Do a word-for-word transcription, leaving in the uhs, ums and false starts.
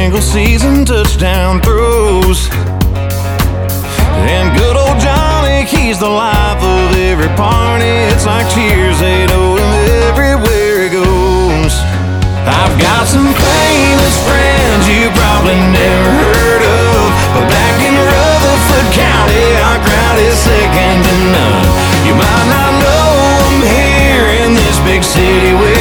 single season touchdown throws. And good old Johnny, he's the life of every party. It's like cheers, they know him everywhere he goes. I've got some famous friends you probably never heard of, but back in Rutherford County, our crowd is second to none. You might not know them here in this big city.